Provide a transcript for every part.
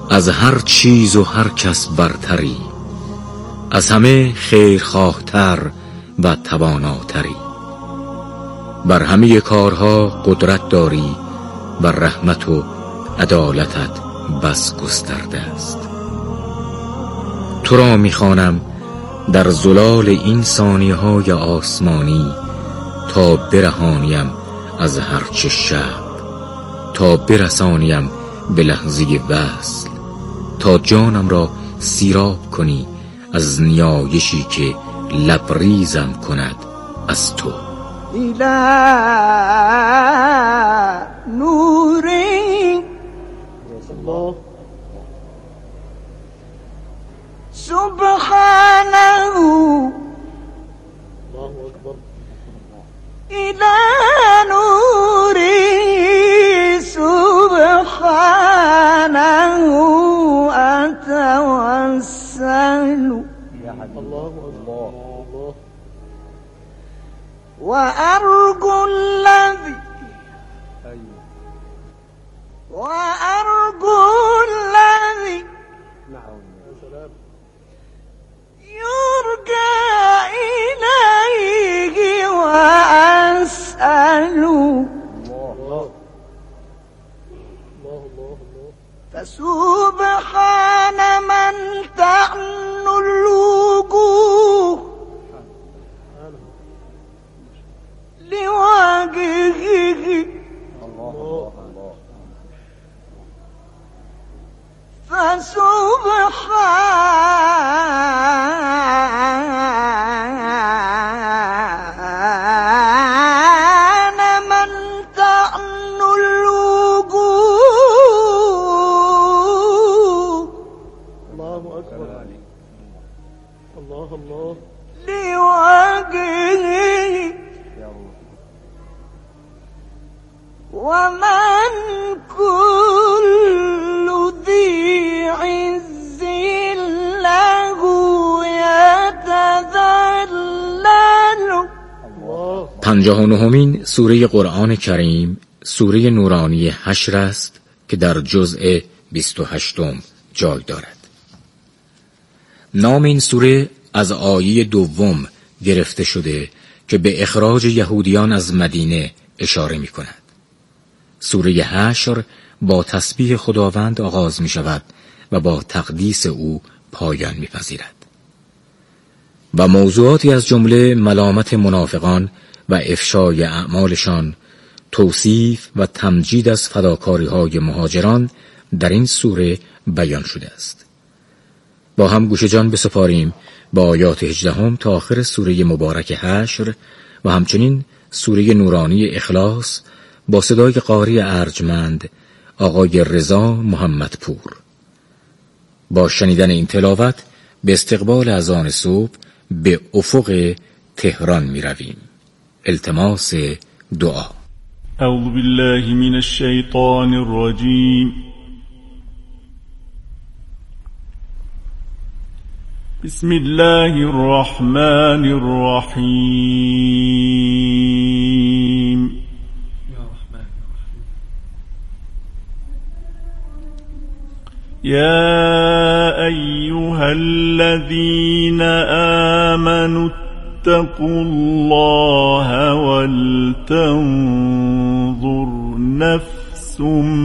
از هر چیز و هر کس برتری، از همه خیرخواهتر و تواناتری. بر همه کارها قدرت داری و رحمت و عدالتت بس گسترده است. تو را می‌خوانم در زلال این ثانیه‌های آسمانی تا برهانیم از هرچه شب، تا برسانیم به لحظه وصل، تا جانم را سیراب کنی از نیایشی که لبریزم کند از تو. إلى نور سبحانه إلى نور سبحانه أتوسل وأرجو الذي يرجى إليه وأسأل فسبحان من تحن الوجوه لوجهه فسبحان من تحن الوجوه الله أكبر الله لوجهه ومن كل ذي عز له يتذلل. 59مین سوره قرآن کریم سوره نورانی حشر است که در جزء 28 جای دارد. نام این سوره از آیه 2 گرفته شده که به اخراج یهودیان از مدینه اشاره می کند. سوره حشر با تسبیح خداوند آغاز می شود و با تقدیس او پایان می پذیرد و موضوعاتی از جمله ملامت منافقان و افشای اعمالشان، توصیف و تمجید از فداکاری های مهاجران در این سوره بیان شده است. با هم گوش جان بسپاریم با آیات 18 تا آخر سوره مبارک حشر و همچنین سوره نورانی اخلاص با صدای قاری ارجمند آقای رضا محمدپور. با شنیدن این تلاوت به استقبال اذان صبح به افق تهران می رویم. التماس دعا. اعوذ بالله من الشیطان الرجیم. بسم الله الرحمن الرحیم. يا أيها الذين آمنوا اتقوا الله ولتنظر نفس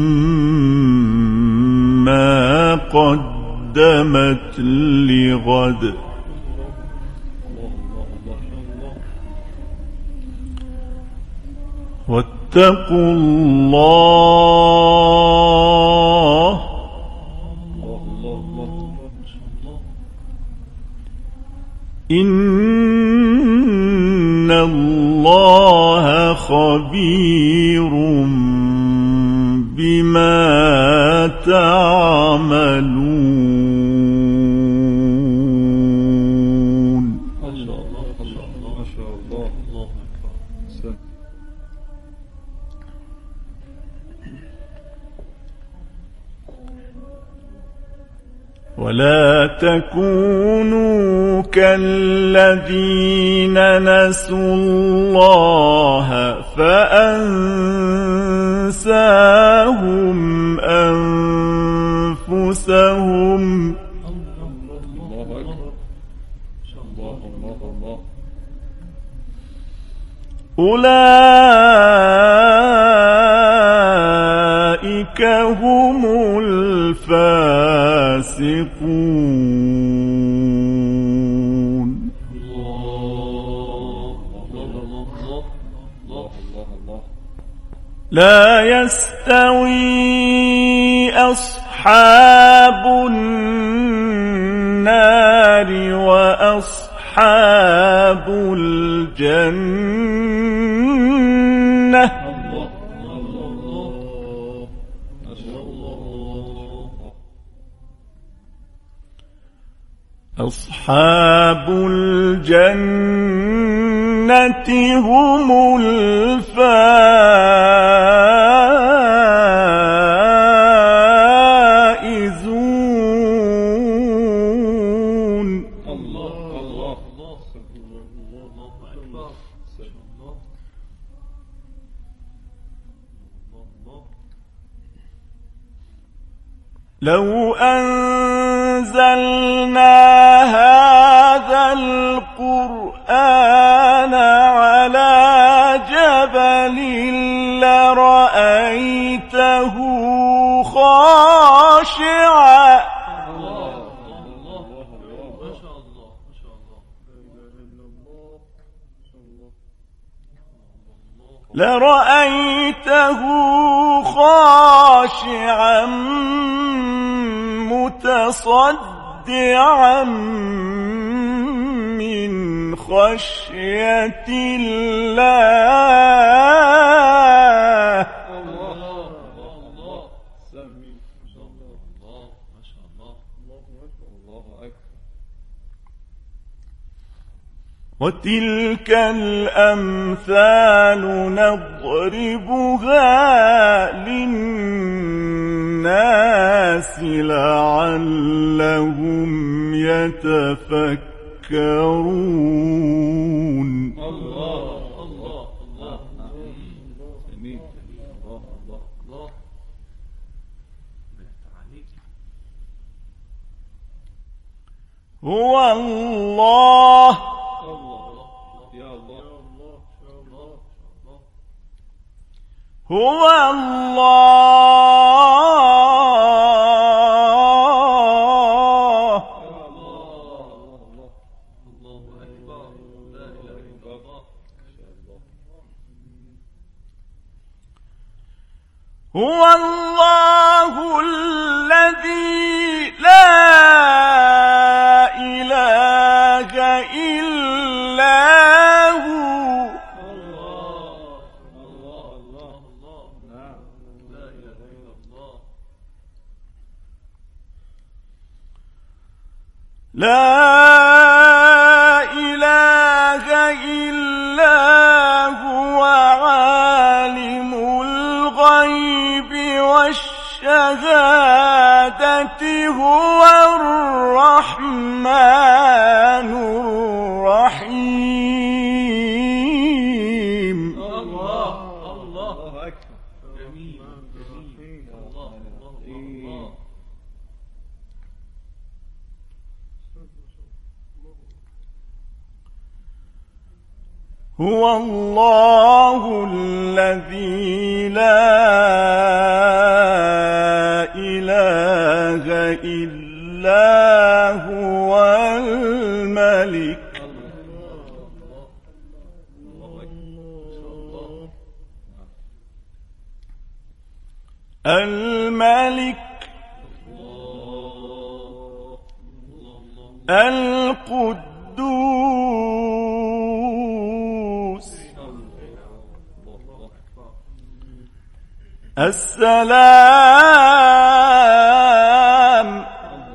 ما قدمت لغد واتقوا الله إن الله خبير بما تعملون. ما شاء الله ما شاء الله الله أكبر. ولا تكونوا كالذين نسوا الله فأنساهم أنفسهم أنفسهم أولئك هم الفاسقون. لا يستوي أصحاب النار وأصحاب الجنة أصحاب الجنة هم الفائزون. لو أنزلنا هذا القرآن على جبل لرأيته خاشعا متصدعا من خشية الله. وتلك الأمثال نضربها للناس لعلهم يتفكرون. هو الله هو الله هو الله الذي لا إله إلا هو. لا إله إلا هو عالم الغيب والشهادة هو الرحمن الرحيم. الله أكبر. جميل. هو الله الذي لا إله إلا هو الملك. الملك القدوس السلام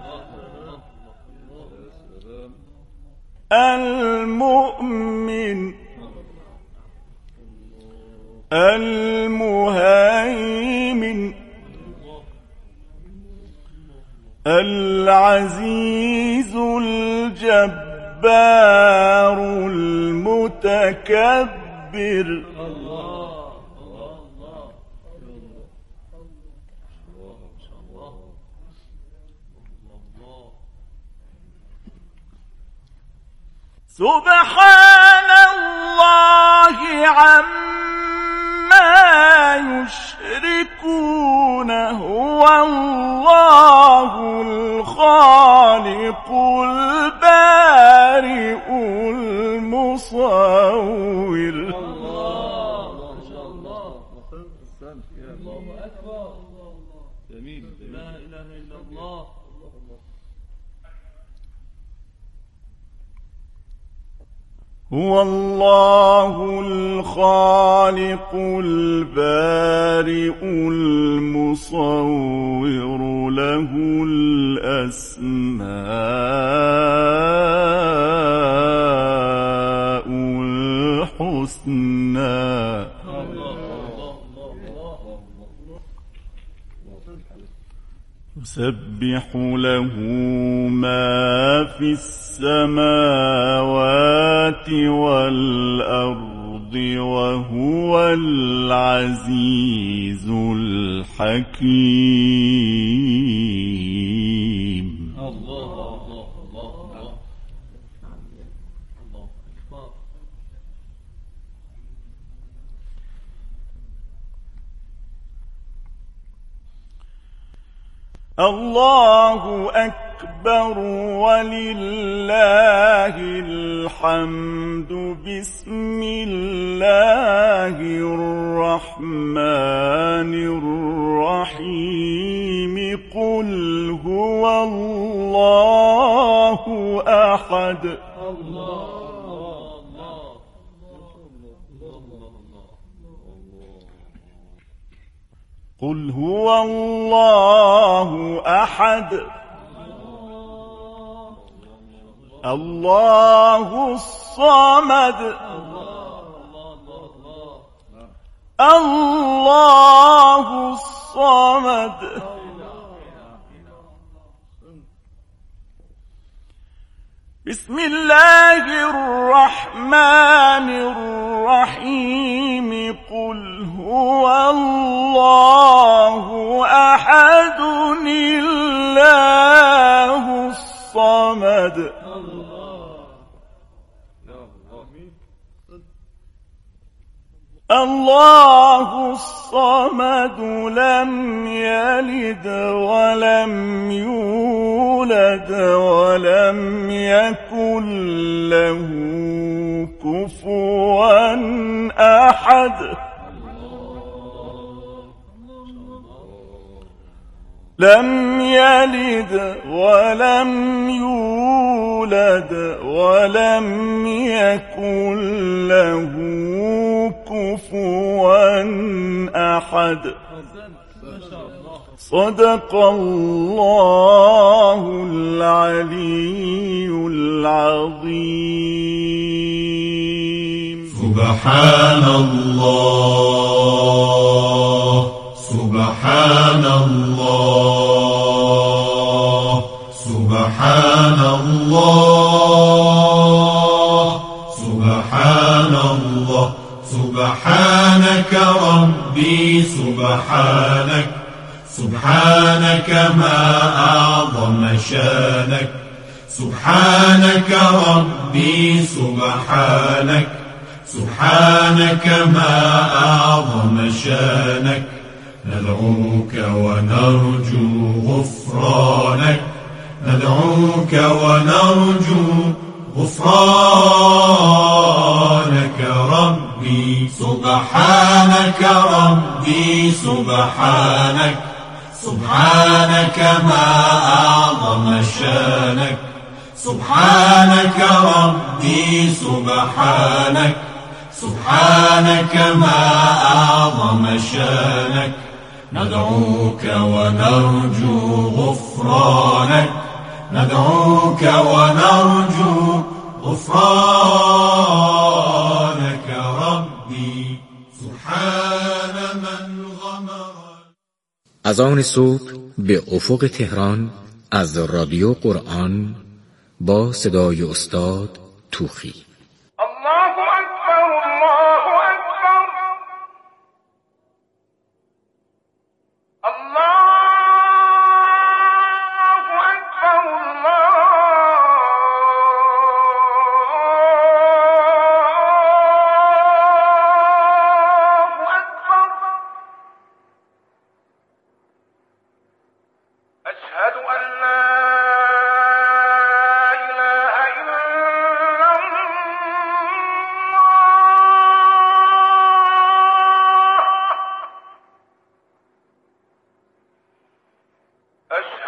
المؤمن المهيمن العزيز الجبار المتكبر. سبحان الله عما يشركون هو الله الخالق البارئ المصور. الله ما شاء الله. الله أكبر. جميل. لا إله إلا الله. هو الله الخالق البارئ المصور له الأسماء الحسنى. يسبح له ما في السماوات والأرض وهو العزيز الحكيم. الله. الله أكبر ولله الحمد. بسم الله الرحمن الرحيم. قل هو الله أحد. قل هو الله أحد الله الصمد الله الصمد بسم الله الرحمن الرحيم. قل هو الله أحد الله الصمد الله الصمد لم يلد ولم يولد ولم يكن له كفوا أحد. لم يلد ولم يولد ولم يكن له كفوا أحد. صدق الله العلي العظيم. سبحان الله سبحان الله سبحان الله سبحان الله سبحانك ربي سبحانك سبحانك ما أعظم شانك سبحانك ربي سبحانك سبحانك ما أعظم شانك ندعوك ونرجو غفرانك ندعوك ونرجو غفرانك ربي سبحانك ربي سبحانك سبحانك ما أعظم شانك سبحانك ربي سبحانك سبحانك ما أعظم شانك ندعوك ونرجو غفرانك ندعوك ونرجو غفرانك ربي سبحان من غمر. از آن صبح به افق تهران از رادیو قرآن با صدای استاد توخی. الله أكبر الله أكبر الله أكبر الله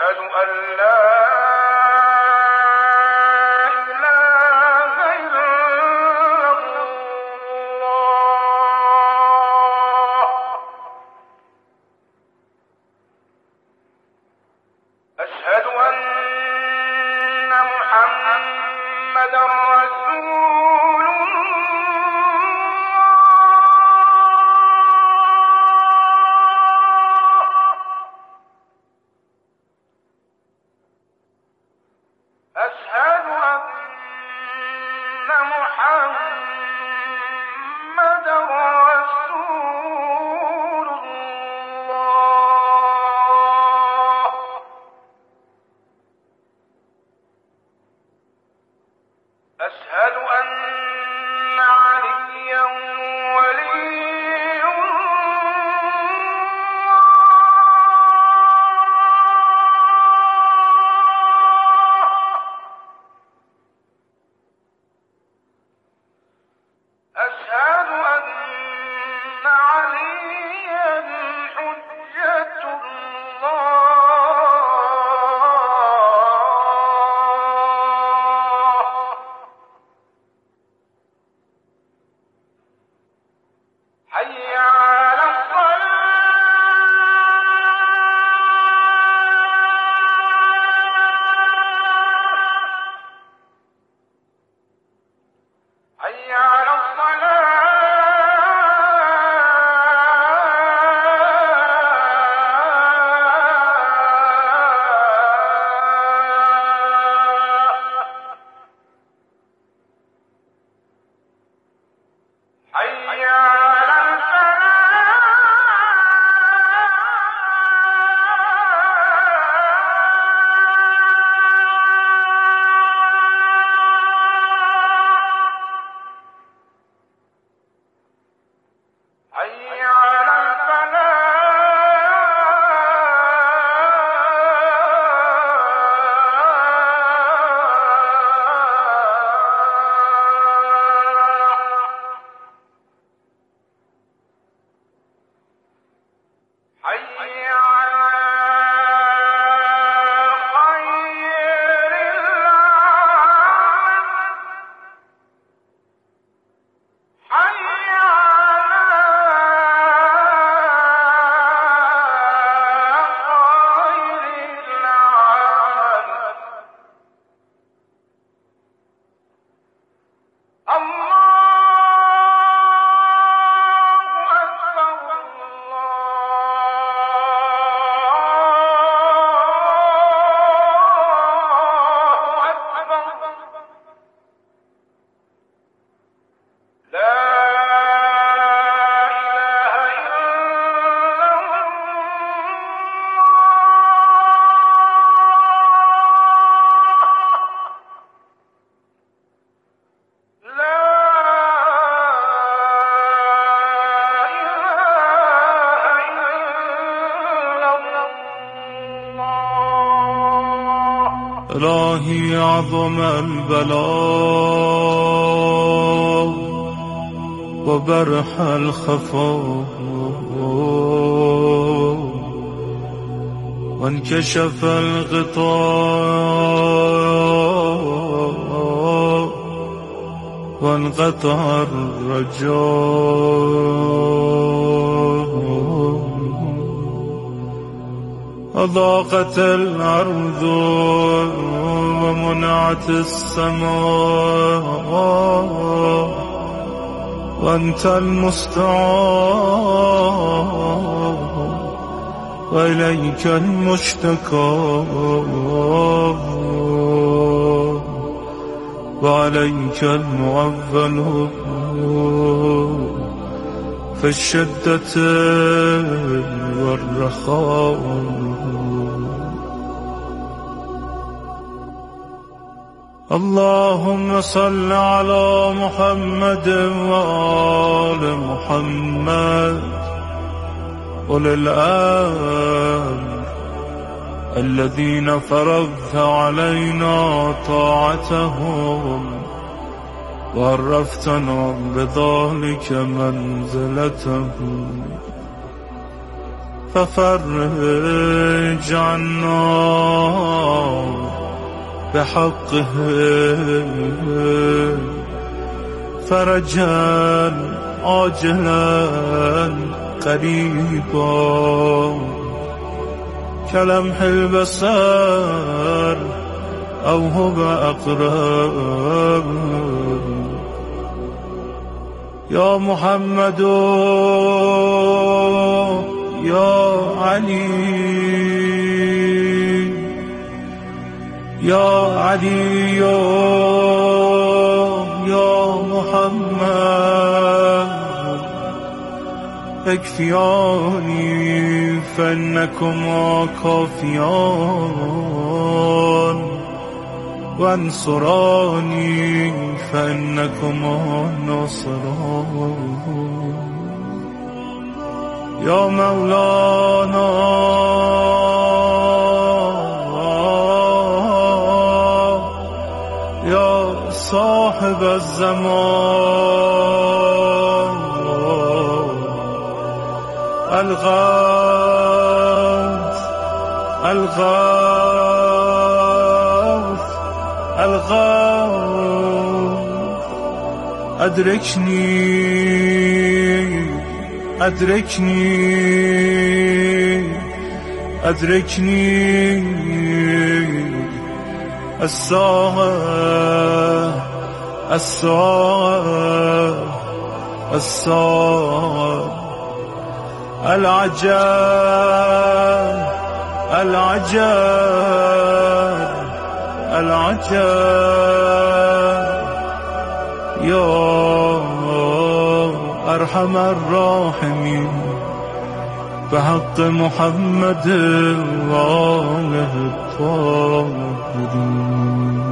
أشهد أن لا إله إلا الله أشهد أن محمدا رسول أشهد أن محمدا رسول الله أشهد أن عليا ولي أشهد أن عليا حجة الله حي على الصلاة حي على حي على حي على حي على خير العمل حي على خير العمل الله أكبر الله أكبر لا إله إلا الله لا إله إلا الله إلهي عظم البلاء وبرح الخفاء وانكشف الغطاء وانقطع الرجاء أضاقت الأرض ومنعت السماء وأنت المستعان وإليك المشتكى وعليك المعول في الشدة والرخاء اللهم صل على محمد وآل محمد أولي الأمر الذين فرضت علينا طاعتهم وعرفتنا بذلك منزلتهم ففرج عنا بحقه فرجا عاجلا قريبا كلمح البصر أو هو أقرب يا محمد يا علي يا علي يا محمد اكفياني فإنكما كافيان وانصراني فإنكما ناصران يا مولانا يا صاحب الزمان الغوث الغوث الغوث أدركني أدركني أدركني الساعة الساعة الساعة العجب العجب العجب يا أرحم الراحمين بحق محمد وآله الطاهرين.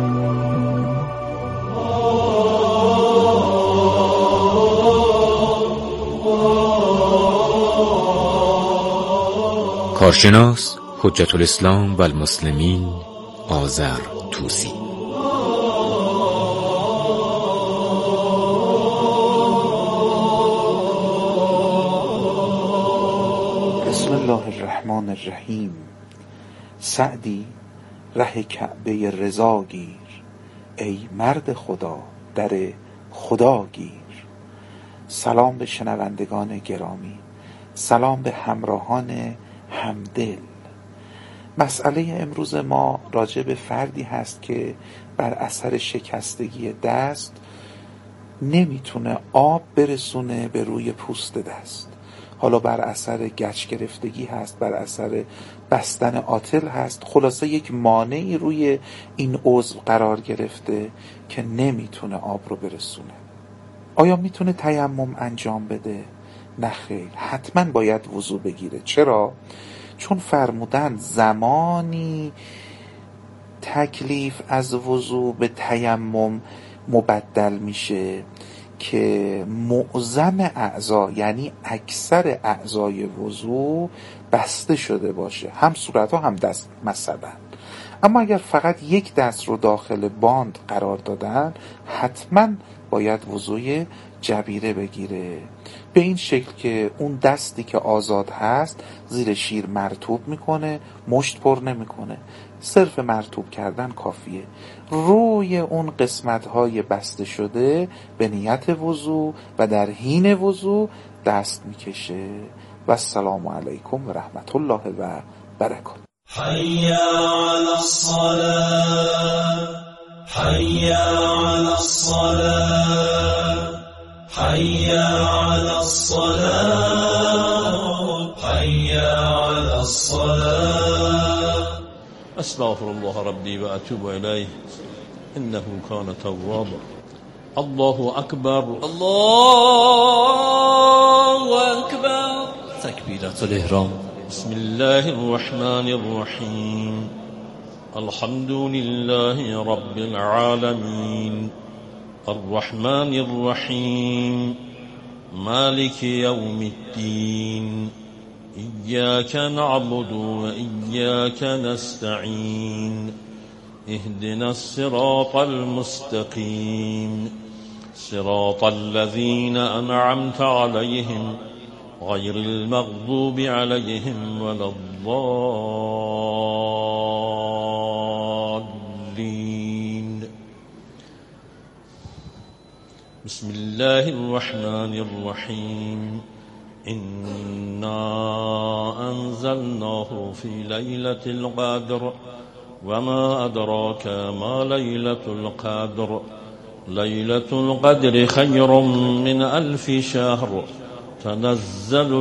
کارشناس حجت الاسلام و المسلمین آذر طوسی. بسم الله الرحمن الرحیم. سعدی ره کعبه رضا گیر، ای مرد خدا در خدا گیر. سلام به شنوندگان گرامی، سلام به همراهان همدل. مسئله امروز ما راجع به فردی هست که بر اثر شکستگی دست نمیتونه آب برسونه به روی پوست دست. حالا بر اثر گچ گرفتگی هست، بر اثر بستن آتل هست، خلاصه یک مانعی روی این عضو قرار گرفته که نمیتونه آب رو برسونه. آیا میتونه تیمم انجام بده؟ نه خیر، حتما باید وضو بگیره. چرا؟ چون فرمودن زمانی تکلیف از وضو به تیمم مبدل میشه که معظم اعضا، یعنی اکثر اعضای وضو بسته شده باشه، هم صورت ها هم دست مثلا. اما اگر فقط یک دست رو داخل باند قرار دادن، حتما باید وضوی جبیره بگیره، به این شکل که اون دستی که آزاد هست زیر شیر مرطوب میکنه، مشت پر نمیکنه، صرف مرطوب کردن کافیه. روی اون قسمت‌های بسته شده به نیت وضو و در حین وضو دست میکشه. و السلام علیکم و رحمت الله و برکاته. حي على الصلاة حي على الصلاة حي على الصلاة حي على الصلاة. استغفر الله ربي واتوب اليه انه كان توابا. الله اكبر الله اكبر. تكبيرة الاحرام. بسم الله الرحمن الرحيم. الحمد لله رب العالمين الرحمن الرحيم مالك يوم الدين إياك نعبد وإياك نستعين اهدنا الصراط المستقيم صراط الذين أنعمت عليهم غير المغضوب عليهم ولا الضالين. بسم الله الرحمن الرحيم. إنا أنزلناه في ليلة القدر وما أدراك ما ليلة القدر. ليلة القدر خير من 1000 شهر. تنزل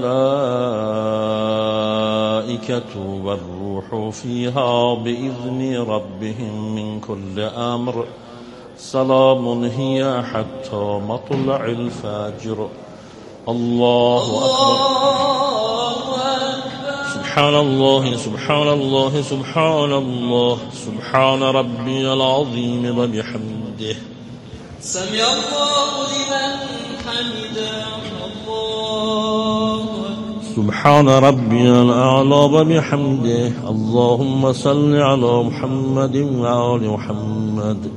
الملائكة والروح فيها بإذن ربهم من كل أمر. سلام هي حتى مطلع الفجر. الله أكبر. سبحان الله سبحان الله سبحان الله. سبحان ربي العظيم وبحمده. سمع الله لمن حمده. الله سبحان ربي الأعلى وبحمده. اللهم صل على محمد وآل محمد.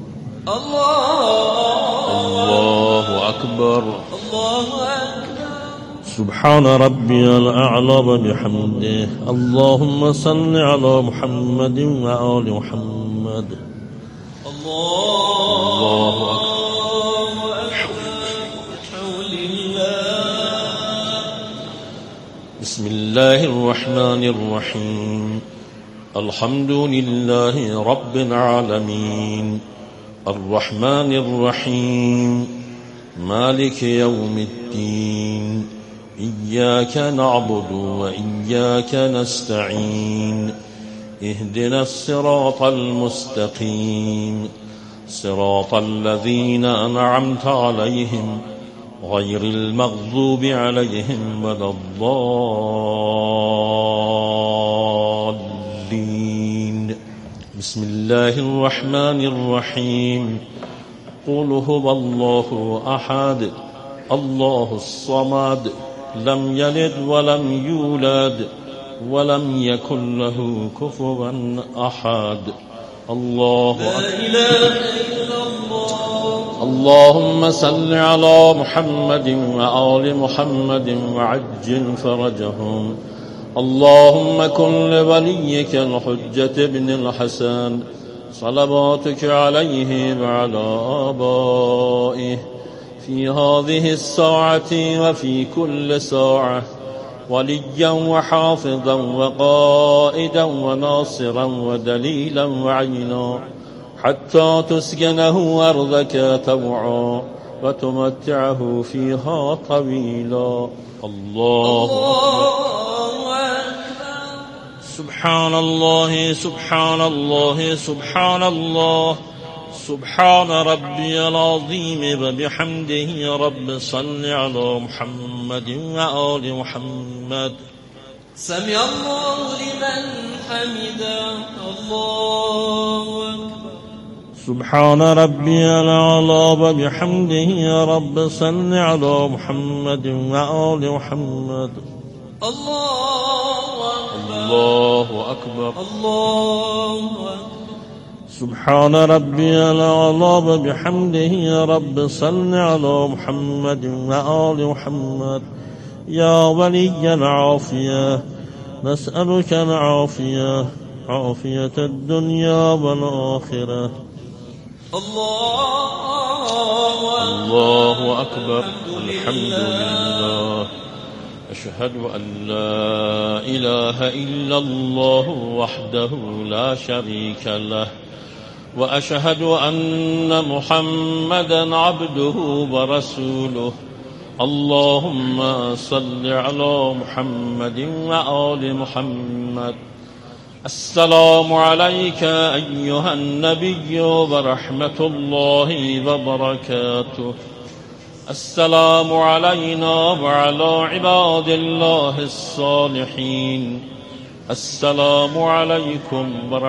الله أكبر. الله أكبر. سبحان ربي الأعلى وبحمده. اللهم صل على محمد وآل محمد. الله أكبر. حول الله. بسم الله الرحمن الرحيم. الحمد لله رب العالمين الرحمن الرحيم مالك يوم الدين. إياك نعبد وإياك نستعين. اهدنا الصراط المستقيم صراط الذين أنعمت عليهم غير المغضوب عليهم ولا الضالين. بسم الله الرحمن الرحيم. قل هو الله أحد الله الصمد لم يلد ولم يولد ولم يكن له كفوا أحد. الله لا إله إلا الله. اللهم صل على محمد وآل محمد وعجل فرجهم. اللهم كن لوليك الحجة بن الحسن صلواتك عليه وعلى آبائه في هذه الساعة وفي كل ساعة وليا وحافظا وقائدا وناصرا ودليلا وعينا حتى تسكنه أرضك طوعا وتمتعه فيها طويلا. الله سبحان الله سبحان الله سبحان الله. سبحان ربي العظيم وبحمده. رب صل على محمد وآل محمد. سمع الله لمن حمده. الله أكبر. سبحان ربي الأعلى وبحمده. رب صل على محمد وآل محمد. الله أكبر. الله أكبر. الله أكبر. سبحان ربي الأعلى وبحمده. رب صل على محمد وآل محمد. يا ولي العافية نسألك العافية عافية الدنيا والآخرة. الله أكبر. الحمد لله. أشهد أن لا إله إلا الله وحده لا شريك له وأشهد أن محمدا عبده ورسوله. اللهم صل على محمد وآل محمد. السلام عليك أيها النبي ورحمة الله وبركاته. السلام علينا وعلى عباد الله الصالحين. السلام عليكم ورحمة